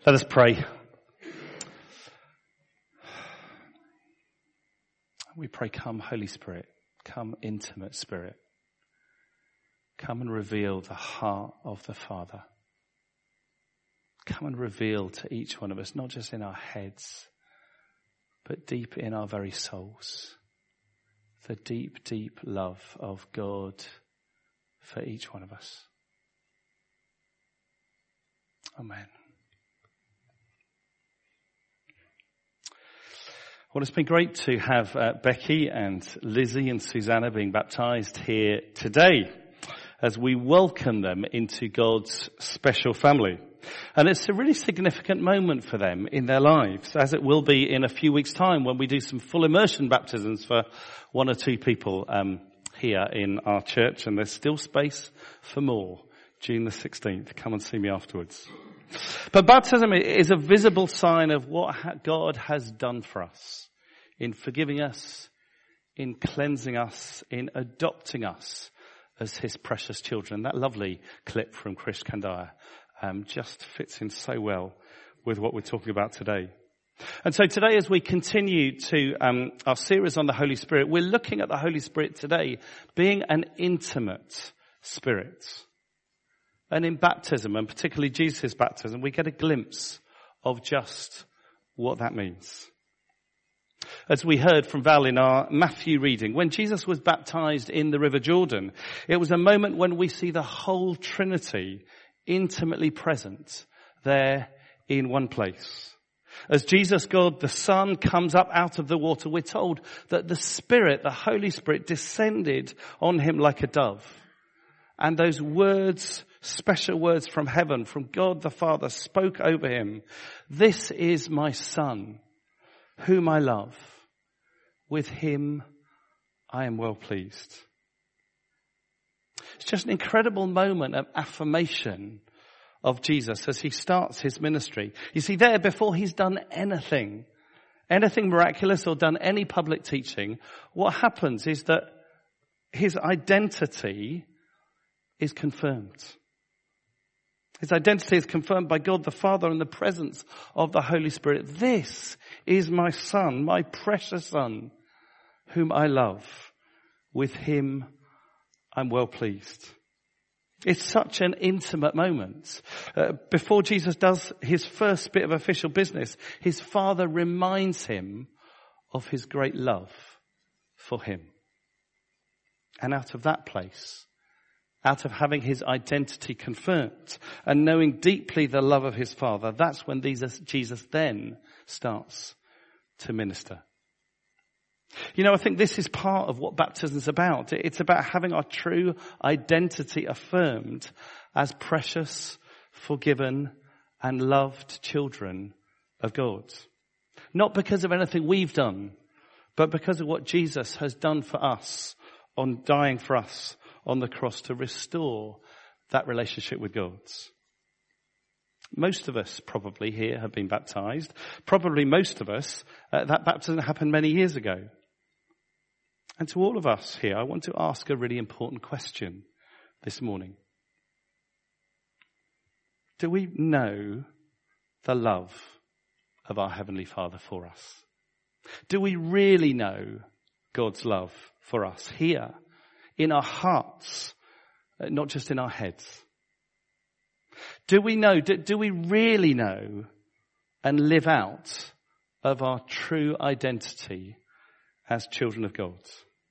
Let us pray. We pray, come Holy Spirit, come intimate Spirit. Come and reveal the heart of the Father. Come and reveal to each one of us, not just in our heads, but deep in our very souls, the deep, deep love of God for each one of us. Amen. Well, it's been great to have Becky and Lizzie and Susanna being baptized here today as we welcome them into God's special family. And it's a really significant moment for them in their lives, as it will be in a few weeks' time when we do some full immersion baptisms for one or two people here in our church. And there's still space for more. June the 16th. Come and see me afterwards. But baptism is a visible sign of what God has done for us in forgiving us, in cleansing us, in adopting us as his precious children. That lovely clip from Chris Kandaya just fits in so well with what we're talking about today. And so today, as we continue to our series on the Holy Spirit, we're looking at the Holy Spirit today being an intimate spirit. And in baptism, and particularly Jesus' baptism, we get a glimpse of just what that means. As we heard from Val in our Matthew reading, when Jesus was baptized in the River Jordan, it was a moment when we see the whole Trinity intimately present there in one place. As Jesus, God the Son, comes up out of the water, we're told that the Spirit, the Holy Spirit, descended on him like a dove. And those words, special words from heaven, from God the Father, spoke over him. This is my Son, whom I love. With him I am well pleased. It's just an incredible moment of affirmation of Jesus as he starts his ministry. You see, there, before he's done anything miraculous or done any public teaching, what happens is that his identity is confirmed. His identity is confirmed by God the Father in the presence of the Holy Spirit. This is my Son, my precious Son, whom I love. With him I'm well pleased. It's such an intimate moment. Before Jesus does his first bit of official business, his Father reminds him of his great love for him. And out of that place, out of having his identity confirmed and knowing deeply the love of his Father, that's when Jesus then starts to minister. You know, I think this is part of what baptism is about. It's about having our true identity affirmed as precious, forgiven, and loved children of God. Not because of anything we've done, but because of what Jesus has done for us on dying for us on the cross to restore that relationship with God. Most of us probably here have been baptized. Probably most of us, that baptism happened many years ago. And to all of us here, I want to ask a really important question this morning. Do we know the love of our Heavenly Father for us? Do we really know God's love for us here in our hearts, not just in our heads? Do we know, do we really know and live out of our true identity as children of God?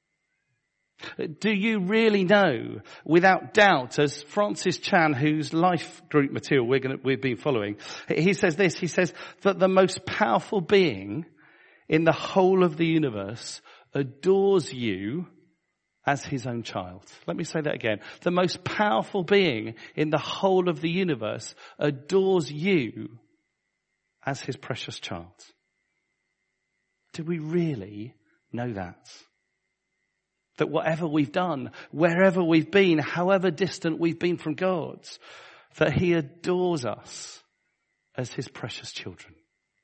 Do you really know, without doubt, as Francis Chan, whose life group material we've been following, he says this, he says that the most powerful being in the whole of the universe adores you as his own child. Let me say that again. The most powerful being in the whole of the universe adores you as his precious child. Do we really know that? That whatever we've done, wherever we've been, however distant we've been from God, that he adores us as his precious children.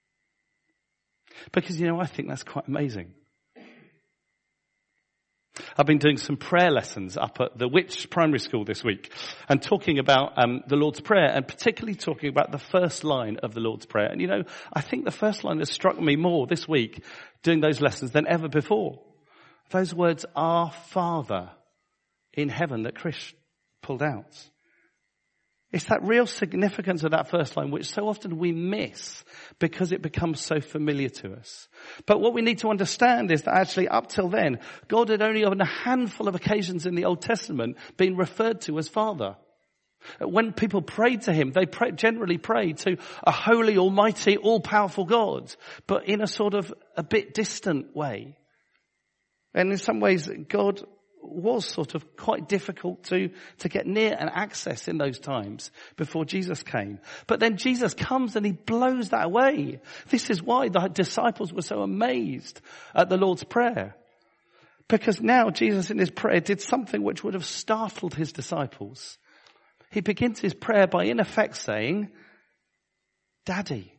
Because, you know, I think that's quite amazing. I've been doing some prayer lessons up at the Witch Primary School this week and talking about the Lord's Prayer, and particularly talking about the first line of the Lord's Prayer. And I think the first line has struck me more this week doing those lessons than ever before. Those words, "Our Father in heaven," that Chris pulled out. It's that real significance of that first line which so often we miss because it becomes so familiar to us. But what we need to understand is that actually up till then, God had only on a handful of occasions in the Old Testament been referred to as Father. When people prayed to him, they generally prayed to a holy, almighty, all-powerful God, but in a sort of a bit distant way. And in some ways, God was sort of quite difficult to get near and access in those times before Jesus came. But then Jesus comes and he blows that away. This is why the disciples were so amazed at the Lord's Prayer. Because now Jesus in his prayer did something which would have startled his disciples. He begins his prayer by in effect saying, Daddy.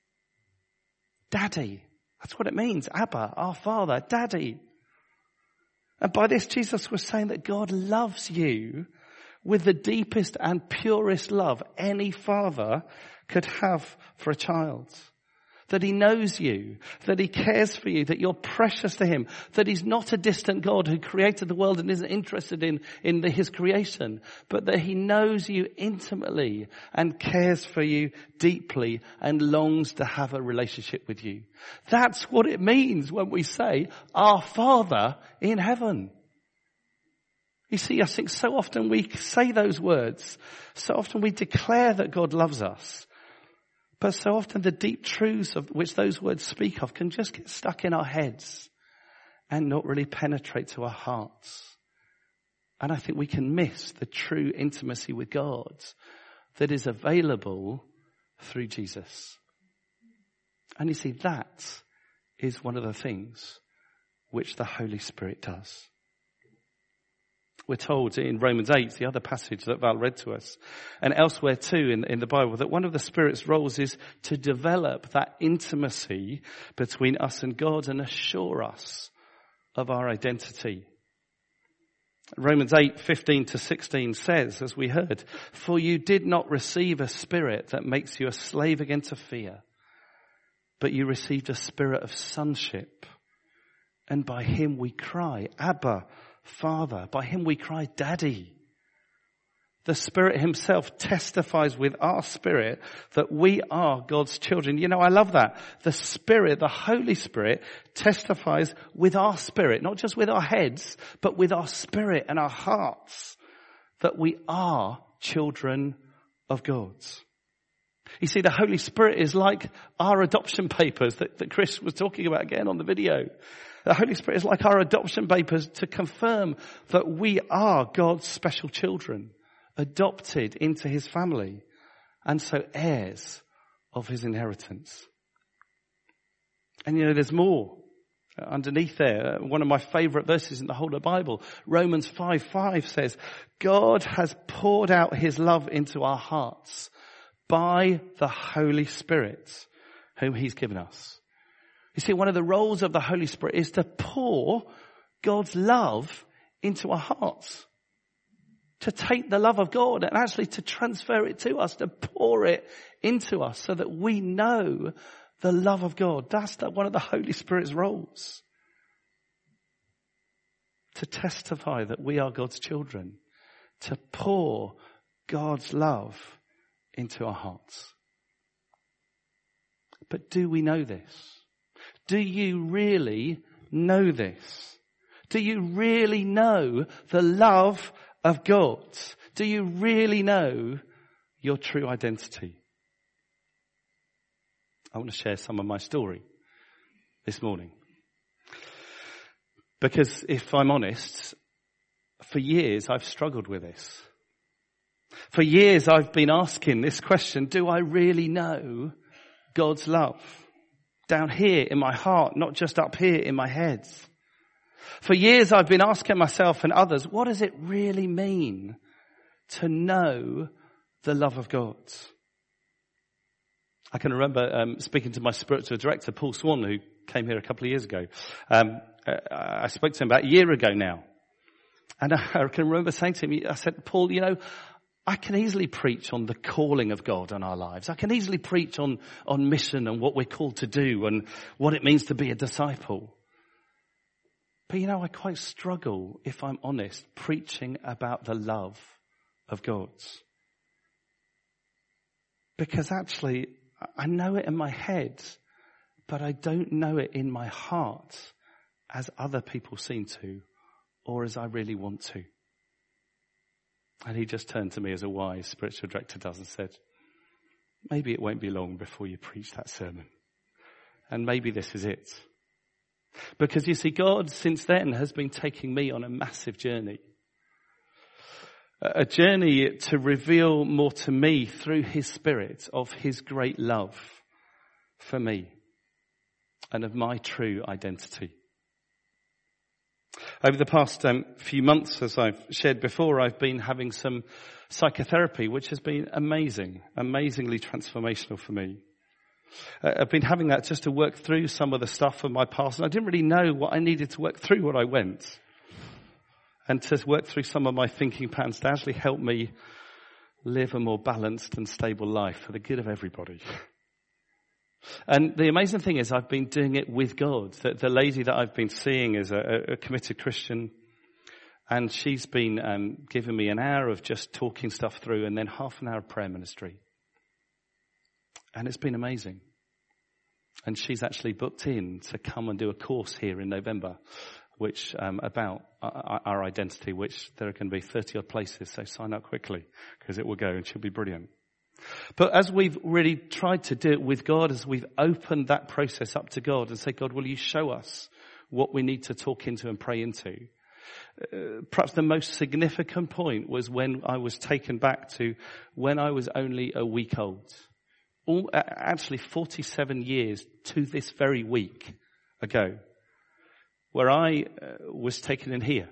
Daddy. That's what it means. Abba, our Father, Daddy. And by this, Jesus was saying that God loves you with the deepest and purest love any father could have for a child. That he knows you, that he cares for you, that you're precious to him, that he's not a distant God who created the world and isn't interested in his creation, but that he knows you intimately and cares for you deeply and longs to have a relationship with you. That's what it means when we say, "Our Father in heaven." You see, I think so often we say those words, so often we declare that God loves us. But so often the deep truths of which those words speak of can just get stuck in our heads and not really penetrate to our hearts. And I think we can miss the true intimacy with God that is available through Jesus. And you see, that is one of the things which the Holy Spirit does. We're told in Romans 8, the other passage that Val read to us, and elsewhere too in the Bible, that one of the Spirit's roles is to develop that intimacy between us and God and assure us of our identity. Romans 8:15-16 says, as we heard, "For you did not receive a spirit that makes you a slave again to fear, but you received a spirit of sonship. And by him we cry, Abba, Father." By him we cry, Daddy. The Spirit himself testifies with our spirit that we are God's children. I love that. The Spirit, the Holy Spirit, testifies with our spirit, not just with our heads, but with our spirit and our hearts, that we are children of God. You see, the Holy Spirit is like our adoption papers that Chris was talking about again on the video. The Holy Spirit is like our adoption papers to confirm that we are God's special children, adopted into his family, and so heirs of his inheritance. And there's more underneath there. One of my favorite verses in the whole of the Bible, Romans 5:5 says, "God has poured out his love into our hearts by the Holy Spirit, whom he's given us." You see, one of the roles of the Holy Spirit is to pour God's love into our hearts. To take the love of God and actually to transfer it to us, to pour it into us so that we know the love of God. That's one of the Holy Spirit's roles. To testify that we are God's children. To pour God's love into our hearts. But do we know this? Do you really know this? Do you really know the love of God? Do you really know your true identity? I want to share some of my story this morning. Because if I'm honest, for years I've struggled with this. For years I've been asking this question, do I really know God's love? Down here in my heart, not just up here in my head. For years I've been asking myself and others, what does it really mean to know the love of God? I can remember speaking to my spiritual director, Paul Swan, who came here a couple of years ago. I spoke to him about a year ago now. And I can remember saying to him, I said, Paul, I can easily preach on the calling of God on our lives. I can easily preach on mission and what we're called to do and what it means to be a disciple. But I quite struggle, if I'm honest, preaching about the love of God. Because actually, I know it in my head, but I don't know it in my heart as other people seem to, or as I really want to. And he just turned to me as a wise spiritual director does and said, maybe it won't be long before you preach that sermon. And maybe this is it. Because you see, God since then has been taking me on a massive journey. A journey to reveal more to me through his Spirit of his great love for me and of my true identity. Over the past few months, as I've shared before, I've been having some psychotherapy, which has been amazingly transformational for me. I've been having that just to work through some of the stuff of my past, and I didn't really know what I needed to work through when I went. And to work through some of my thinking patterns to actually help me live a more balanced and stable life for the good of everybody. And the amazing thing is I've been doing it with God. The lady that I've been seeing is a committed Christian, and she's been giving me an hour of just talking stuff through and then half an hour of prayer ministry. And it's been amazing. And she's actually booked in to come and do a course here in November, which about our identity, which there are going to be 30 odd places. So sign up quickly because it will go and she'll be brilliant. But as we've really tried to do it with God, as we've opened that process up to God and say, God, will you show us what we need to talk into and pray into? Perhaps the most significant point was when I was taken back to when I was only a week old. Actually 47 years to this very week ago, where I was taken in here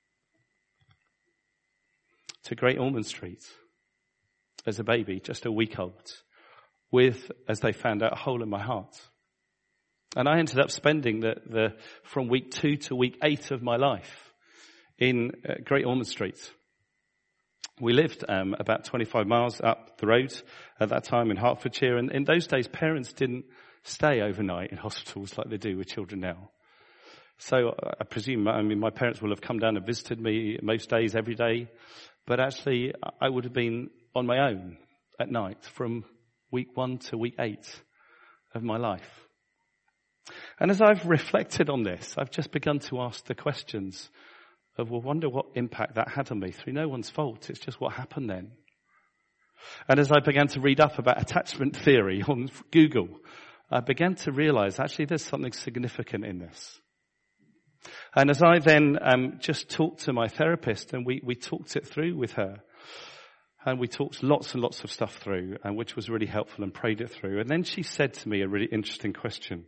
to Great Ormond Street as a baby, just a week old, with, as they found out, a hole in my heart. And I ended up spending from week 2 to week 8 of my life in Great Ormond Street. We lived about 25 miles up the road at that time in Hertfordshire. And in those days, parents didn't stay overnight in hospitals like they do with children now. So I presume, my parents will have come down and visited me most days, every day. But actually, I would have been on my own at night from week 1 to week 8 of my life. And as I've reflected on this, I've just begun to ask the questions of, well, wonder what impact that had on me. Through no one's fault. It's just what happened then. And as I began to read up about attachment theory on Google, I began to realize actually there's something significant in this. And as I then just talked to my therapist, and we talked it through with her, and we talked lots and lots of stuff through, and which was really helpful, and prayed it through. And then she said to me a really interesting question.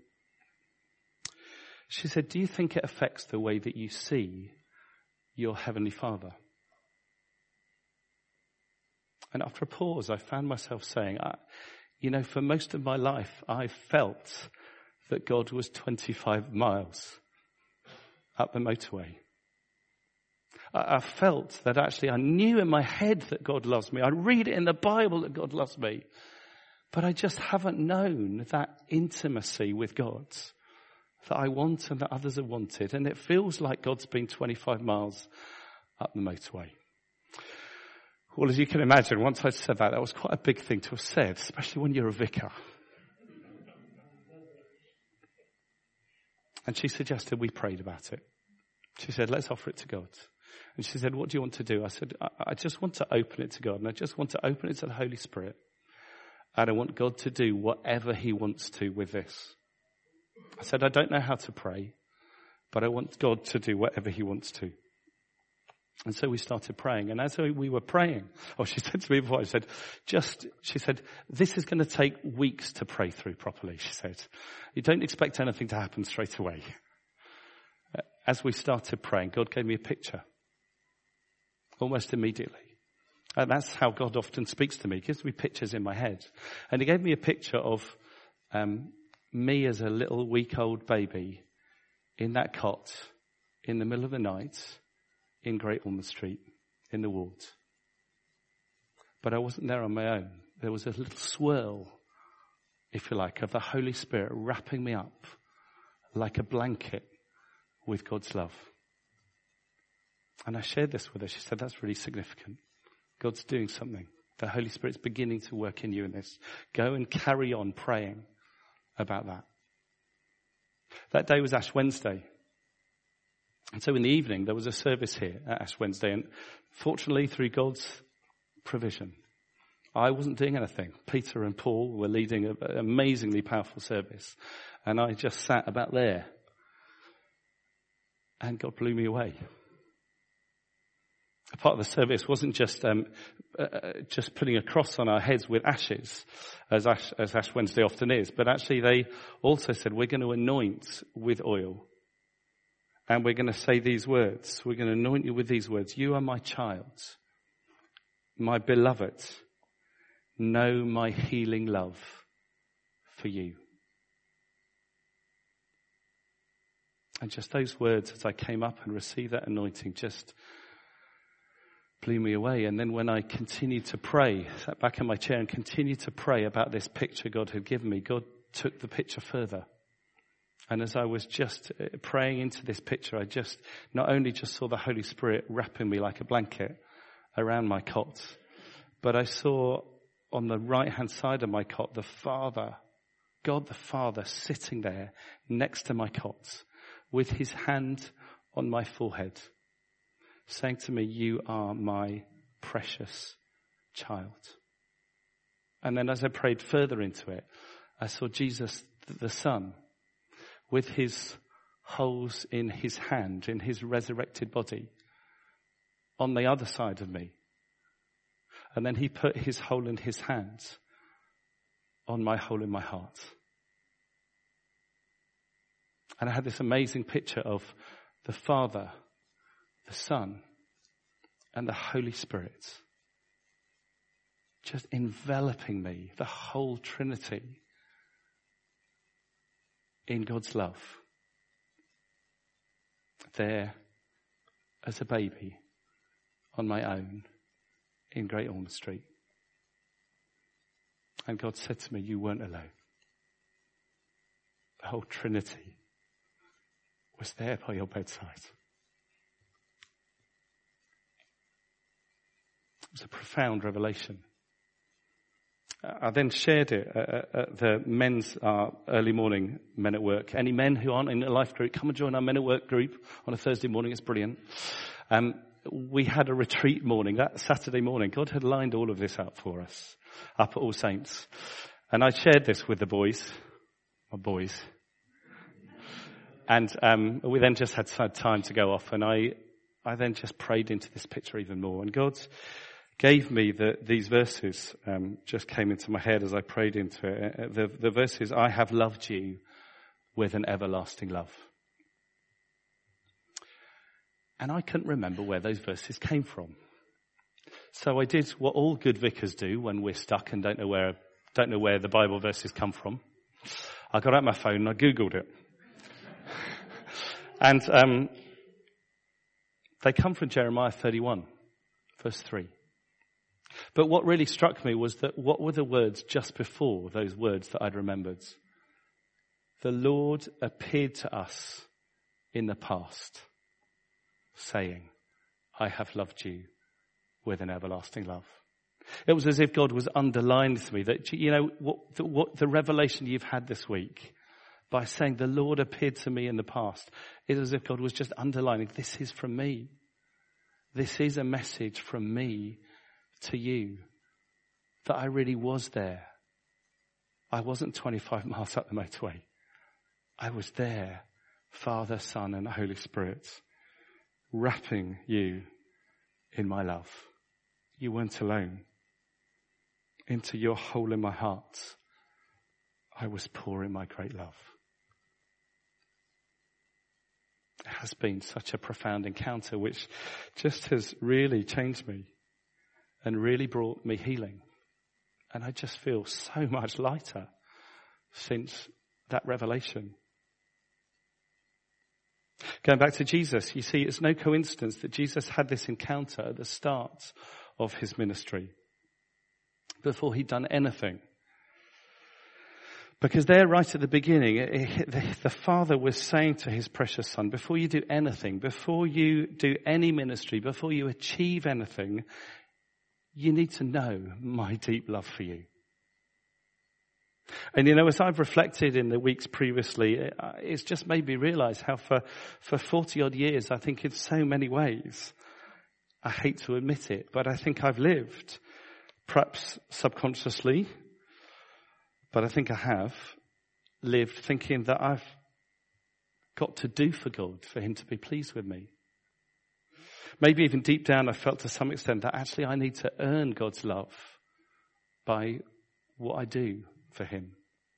She said, do you think it affects the way that you see your Heavenly Father? And after a pause, I found myself saying, for most of my life, I felt that God was 25 miles up the motorway. I felt that actually I knew in my head that God loves me. I read it in the Bible that God loves me. But I just haven't known that intimacy with God that I want and that others have wanted. And it feels like God's been 25 miles up the motorway. Well, as you can imagine, once I said that was quite a big thing to have said, especially when you're a vicar. And she suggested we prayed about it. She said, let's offer it to God. And she said, what do you want to do? I said, I just want to open it to God. And I just want to open it to the Holy Spirit. And I want God to do whatever he wants to with this. I said, I don't know how to pray, but I want God to do whatever he wants to. And so we started praying. And as we were praying, she said to me before, she said, this is going to take weeks to pray through properly. She said, you don't expect anything to happen straight away. As we started praying, God gave me a picture almost immediately. And that's how God often speaks to me. He gives me pictures in my head. And he gave me a picture of me as a little week-old baby in that cot in the middle of the night in Great Ormond Street in the wards. But I wasn't there on my own. There was a little swirl, if you like, of the Holy Spirit wrapping me up like a blanket with God's love. And I shared this with her. She said, that's really significant. God's doing something. The Holy Spirit's beginning to work in you in this. Go and carry on praying about that. That day was Ash Wednesday. And so in the evening, there was a service here at Ash Wednesday. And fortunately, through God's provision, I wasn't doing anything. Peter and Paul were leading an amazingly powerful service. And I just sat about there. And God blew me away. A part of the service wasn't just putting a cross on our heads with ashes, as Ash Wednesday often is, but actually they also said, we're going to anoint with oil. And we're going to say these words. We're going to anoint you with these words. You are my child, my beloved. Know my healing love for you. And just those words as I came up and received that anointing just blew me away. And then when I continued to pray, sat back in my chair and continued to pray about this picture God had given me, God took the picture further. And as I was just praying into this picture, I just not only just saw the Holy Spirit wrapping me like a blanket around my cot, but I saw on the right-hand side of my cot, the Father, God the Father, sitting there next to my cot with his hand on my forehead, saying to me, you are my precious child. And then as I prayed further into it, I saw Jesus, the Son, with his holes in his hand, in his resurrected body, on the other side of me. And then he put his hole in his hand on my hole in my heart. And I had this amazing picture of the Father, the Son, and the Holy Spirit just enveloping me, the whole Trinity, in God's love. There, as a baby, on my own, in Great Ormond Street. And God said to me, you weren't alone. The whole Trinity was there by your bedside. It was a profound revelation. I then shared it at the men's early morning Men at Work. Any men who aren't in a life group, come and join our Men at Work group on a Thursday morning. It's brilliant. We had a retreat morning, that Saturday morning. God had lined all of this up for us, up at All Saints. And I shared this with the boys, my boys. And we then just had time to go off. And I then just prayed into this picture even more. And God gave me these verses, just came into my head as I prayed into it. The verses, I have loved you with an everlasting love. And I couldn't remember where those verses came from. So I did what all good vicars do when we're stuck and don't know where the Bible verses come from. I got out my phone and I Googled it. And they come from Jeremiah 31, verse 3. But what really struck me was that what were the words just before those words that I'd remembered? The Lord appeared to us in the past, saying, I have loved you with an everlasting love. It was as if God was underlining to me that, you know, what the revelation you've had this week by saying the Lord appeared to me in the past is as if God was just underlining, this is from me. This is a message from me to you, that I really was there. I wasn't 25 miles up the motorway. I was there, Father, Son, and Holy Spirit, wrapping you in my love. You weren't alone. Into your hole in my heart, I was pouring my great love. It has been such a profound encounter, which just has really changed me and really brought me healing. And I just feel so much lighter since that revelation. Going back to Jesus, you see, it's no coincidence that Jesus had this encounter at the start of his ministry, before he'd done anything. Because there, right at the beginning, the Father was saying to his precious Son, before you do anything, before you do any ministry, before you achieve anything, you need to know my deep love for you. And as I've reflected in the weeks previously, it's just made me realize how for 40 odd years, I think in so many ways, I hate to admit it, but I think I've lived, perhaps subconsciously, but I think I have lived thinking that I've got to do for God, for him to be pleased with me. Maybe even deep down I felt to some extent that actually I need to earn God's love by what I do for him.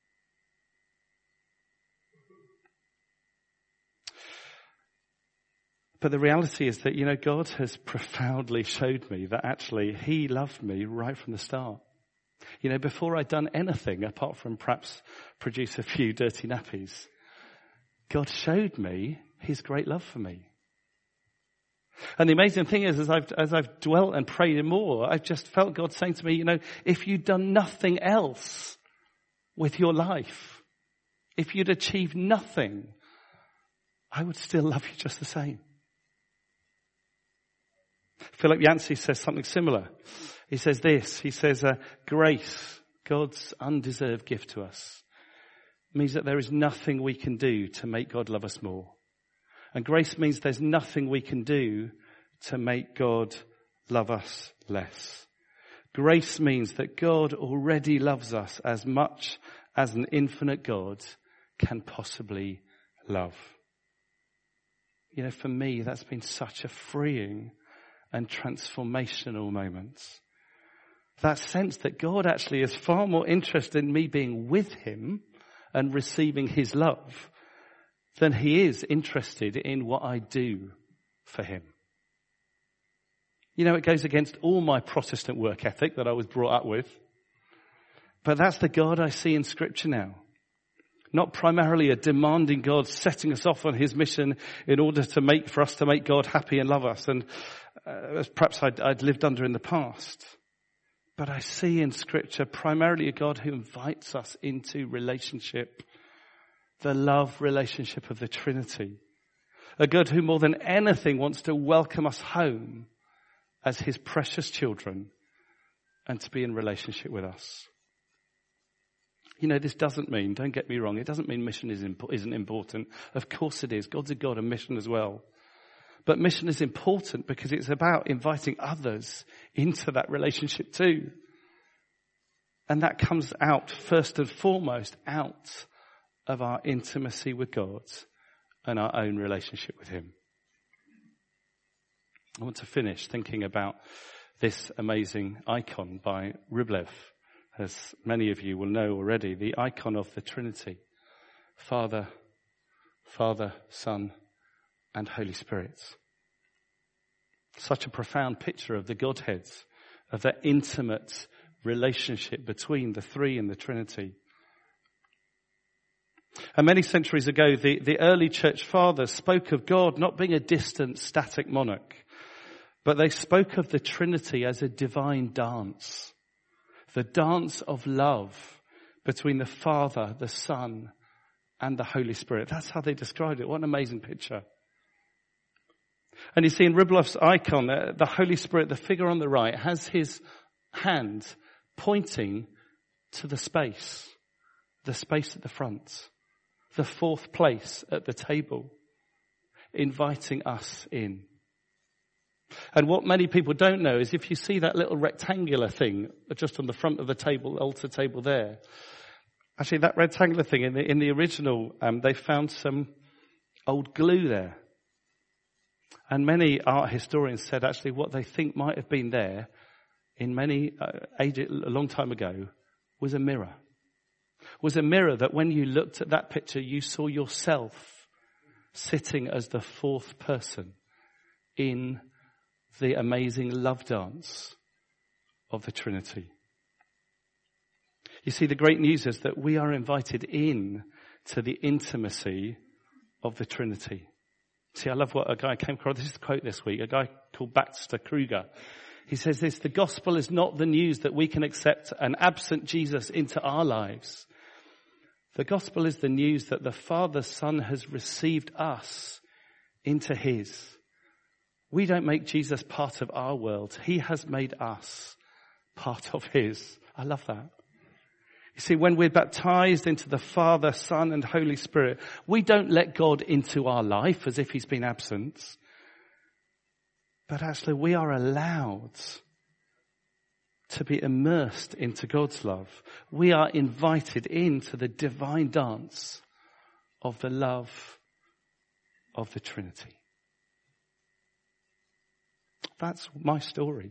But the reality is that, God has profoundly showed me that actually he loved me right from the start. Before I'd done anything apart from perhaps produce a few dirty nappies, God showed me his great love for me. And the amazing thing is, as I've dwelt and prayed more, I've just felt God saying to me, if you'd done nothing else with your life, if you'd achieved nothing, I would still love you just the same. Philip Yancey says something similar. He says this, grace, God's undeserved gift to us, means that there is nothing we can do to make God love us more. And grace means there's nothing we can do to make God love us less. Grace means that God already loves us as much as an infinite God can possibly love. For me, that's been such a freeing and transformational moment. That sense that God actually is far more interested in me being with him and receiving his love than he is interested in what I do for him. It goes against all my Protestant work ethic that I was brought up with. But that's the God I see in Scripture now. Not primarily a demanding God setting us off on his mission in order for us to make God happy and love us, and as perhaps I'd lived under in the past. But I see in Scripture primarily a God who invites us into relationship, the love relationship of the Trinity. A God who more than anything wants to welcome us home as his precious children and to be in relationship with us. This doesn't mean, don't get me wrong, it doesn't mean mission isn't important. Of course it is. God's a God of mission as well. But mission is important because it's about inviting others into that relationship too. And that comes out, first and foremost, out of our intimacy with God and our own relationship with him. I want to finish thinking about this amazing icon by Rublev. As many of you will know already, the icon of the Trinity. Father, Son, and Holy Spirit. Such a profound picture of the Godhead, of that intimate relationship between the three and the Trinity. And many centuries ago, the early church fathers spoke of God not being a distant, static monarch, but they spoke of the Trinity as a divine dance. The dance of love between the Father, the Son, and the Holy Spirit. That's how they described it. What an amazing picture. And you see in Rublev's icon, the Holy Spirit, the figure on the right, has his hand pointing to the space at the front, the fourth place at the table, inviting us in. And what many people don't know is if you see that little rectangular thing just on the front of the table, altar table there, actually that rectangular thing in the original, they found some old glue there. And many art historians said actually what they think might have been there in a long time ago was a mirror. Was a mirror that when you looked at that picture, you saw yourself sitting as the fourth person in the amazing love dance of the Trinity. You see, the great news is that we are invited in to the intimacy of the Trinity. See, I love what a guy came across. This is the quote this week. A guy called Baxter Kruger. He says this: the gospel is not the news that we can accept an absent Jesus into our lives. The gospel is the news that the Father, Son has received us into his. We don't make Jesus part of our world. He has made us part of his. I love that. You see, when we're baptized into the Father, Son, and Holy Spirit, we don't let God into our life as if he's been absent. But actually, we are allowed to be immersed into God's love. We are invited into the divine dance of the love of the Trinity. That's my story.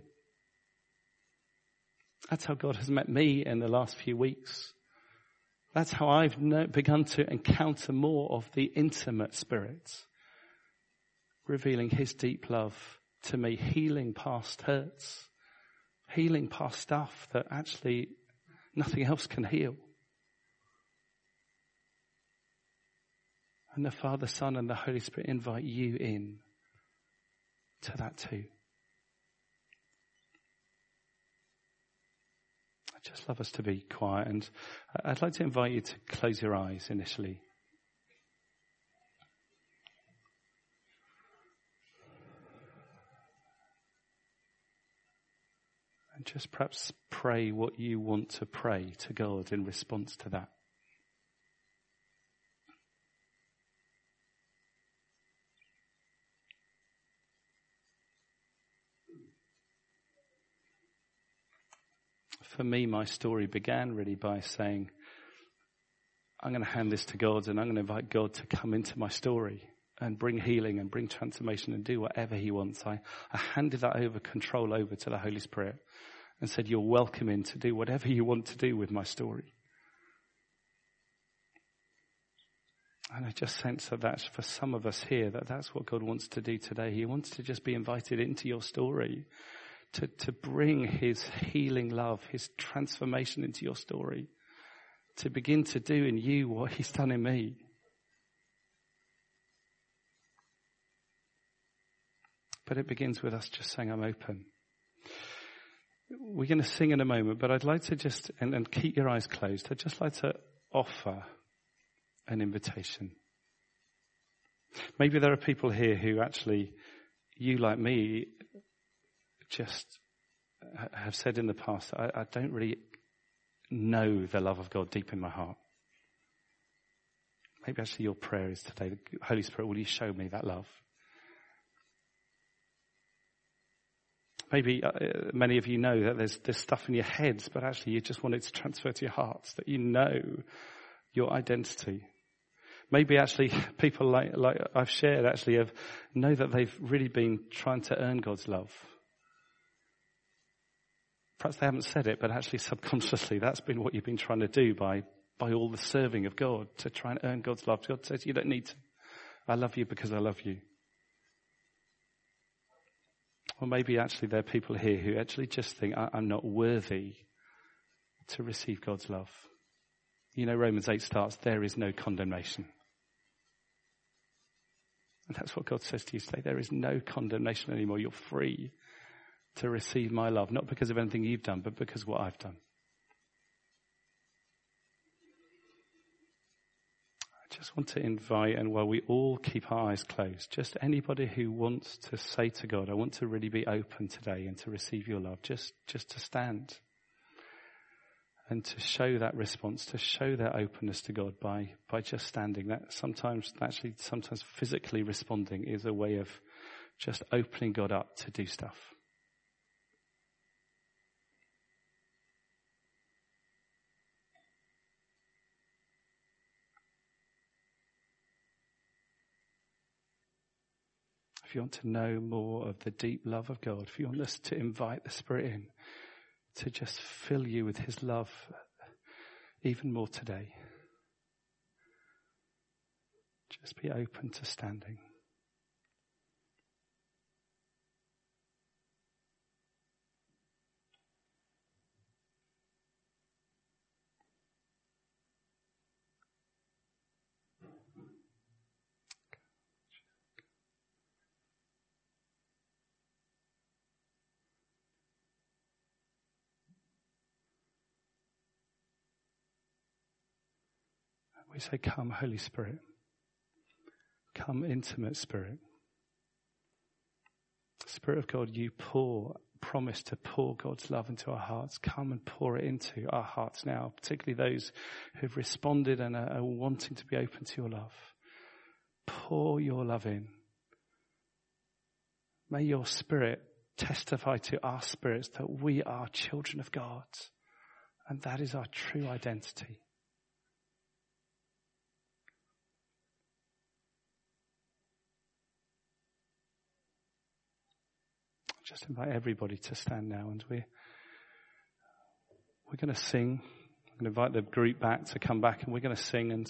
That's how God has met me in the last few weeks. That's how I've begun to encounter more of the intimate Spirit, revealing his deep love to me, healing past hurts, healing past stuff that actually nothing else can heal. And the Father, Son, and the Holy Spirit invite you in to that too. I'd just love us to be quiet, and I'd like to invite you to close your eyes initially. And just perhaps pray what you want to pray to God in response to that. For me, my story began really by saying, I'm going to hand this to God, and I'm going to invite God to come into my story and bring healing and bring transformation and do whatever he wants. I handed that control over to the Holy Spirit and said, you're welcome in to do whatever you want to do with my story. And I just sense that that's for some of us here, that's what God wants to do today. He wants to just be invited into your story, to bring his healing love, his transformation into your story, to begin to do in you what he's done in me. But it begins with us just saying, I'm open. We're going to sing in a moment, but I'd like to just, and keep your eyes closed, I'd just like to offer an invitation. Maybe there are people here who actually, you like me, just have said in the past, I don't really know the love of God deep in my heart. Maybe actually your prayer is today, Holy Spirit, will you show me that love? Maybe many of you know that there's stuff in your heads, but actually you just want it to transfer to your hearts, that you know your identity. Maybe actually people like I've shared actually know that they've really been trying to earn God's love. Perhaps they haven't said it, but actually subconsciously that's been what you've been trying to do by all the serving of God, to try and earn God's love. God says, you don't need to. I love you because I love you. Or maybe actually there are people here who actually just think, I'm not worthy to receive God's love. You know, Romans 8 starts, there is no condemnation. And that's what God says to you today. There is no condemnation anymore. You're free to receive my love, not because of anything you've done, but because of what I've done. I just want to invite, and while we all keep our eyes closed, just anybody who wants to say to God, I want to really be open today and to receive your love, just to stand and to show that response, to show that openness to God by just standing. That sometimes physically responding is a way of just opening God up to do stuff. If you want to know more of the deep love of God, if you want us to invite the Spirit in, to just fill you with his love even more today, just be open to standing. We say, come, Holy Spirit. Come, intimate Spirit. Spirit of God, you promise to pour God's love into our hearts. Come and pour it into our hearts now, particularly those who've responded and are wanting to be open to your love. Pour your love in. May your Spirit testify to our spirits that we are children of God, and that is our true identity. Just invite everybody to stand now, and we're going to sing. I'm going to invite the group back to come back, and we're going to sing, and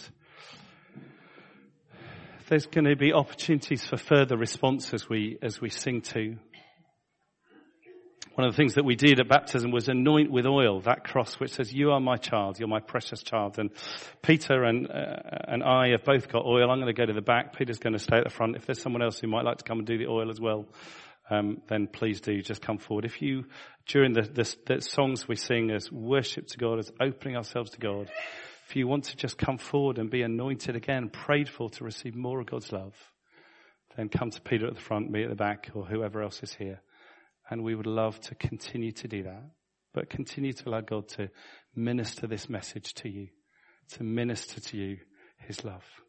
there's going to be opportunities for further response as we sing too. One of the things that we did at baptism was anoint with oil that cross which says, "You are my child, you're my precious child." And Peter and I have both got oil. I'm going to go to the back. Peter's going to stay at the front. If there's someone else who might like to come and do the oil as well, then please do just come forward. If you, during the songs we sing as worship to God, as opening ourselves to God, if you want to just come forward and be anointed again, prayed for to receive more of God's love, then come to Peter at the front, me at the back, or whoever else is here. And we would love to continue to do that. But continue to allow God to minister this message to you, to minister to you his love.